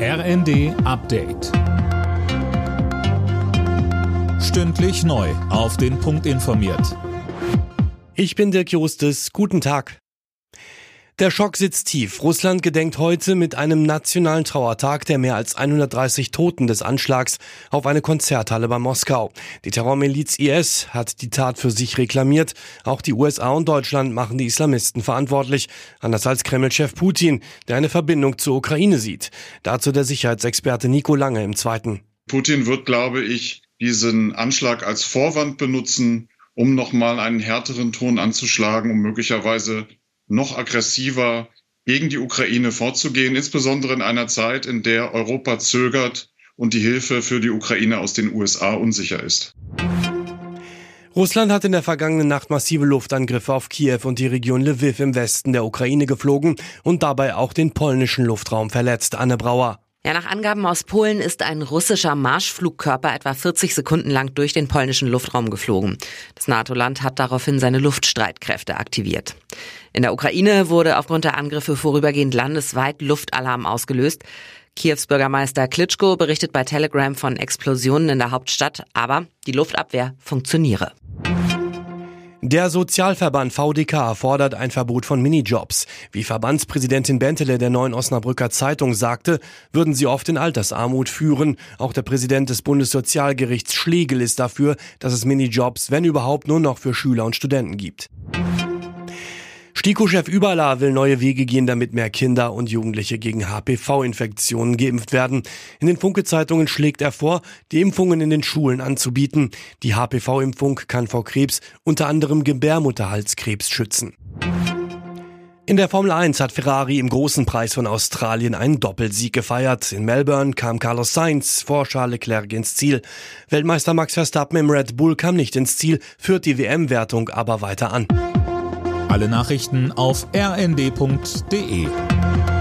RND Update. Stündlich neu auf den Punkt informiert. Ich bin Dirk Justus. Guten Tag. Der Schock sitzt tief. Russland gedenkt heute mit einem nationalen Trauertag der mehr als 130 Toten des Anschlags auf eine Konzerthalle bei Moskau. Die Terrormiliz IS hat die Tat für sich reklamiert. Auch die USA und Deutschland machen die Islamisten verantwortlich. Anders als Kreml-Chef Putin, der eine Verbindung zur Ukraine sieht. Dazu der Sicherheitsexperte Nico Lange im Zweiten. Putin wird, glaube ich, diesen Anschlag als Vorwand benutzen, um nochmal einen härteren Ton anzuschlagen, um möglicherweise noch aggressiver gegen die Ukraine vorzugehen, insbesondere in einer Zeit, in der Europa zögert und die Hilfe für die Ukraine aus den USA unsicher ist. Russland hat in der vergangenen Nacht massive Luftangriffe auf Kiew und die Region Lviv im Westen der Ukraine geflogen und dabei auch den polnischen Luftraum verletzt. Anne Brauer. Ja, nach Angaben aus Polen ist ein russischer Marschflugkörper etwa 40 Sekunden lang durch den polnischen Luftraum geflogen. Das NATO-Land hat daraufhin seine Luftstreitkräfte aktiviert. In der Ukraine wurde aufgrund der Angriffe vorübergehend landesweit Luftalarm ausgelöst. Kiews Bürgermeister Klitschko berichtet bei Telegram von Explosionen in der Hauptstadt, aber die Luftabwehr funktioniere. Der Sozialverband VDK fordert ein Verbot von Minijobs. Wie Verbandspräsidentin Bentele der Neuen Osnabrücker Zeitung sagte, würden sie oft in Altersarmut führen. Auch der Präsident des Bundessozialgerichts Schlegel ist dafür, dass es Minijobs, wenn überhaupt, nur noch für Schüler und Studenten gibt. STIKO-Chef Überla will neue Wege gehen, damit mehr Kinder und Jugendliche gegen HPV-Infektionen geimpft werden. In den Funke-Zeitungen schlägt er vor, die Impfungen in den Schulen anzubieten. Die HPV-Impfung kann vor Krebs, unter anderem Gebärmutterhalskrebs, schützen. In der Formel 1 hat Ferrari im großen Preis von Australien einen Doppelsieg gefeiert. In Melbourne kam Carlos Sainz vor Charles Leclerc ins Ziel. Weltmeister Max Verstappen im Red Bull kam nicht ins Ziel, führt die WM-Wertung aber weiter an. Alle Nachrichten auf rnd.de.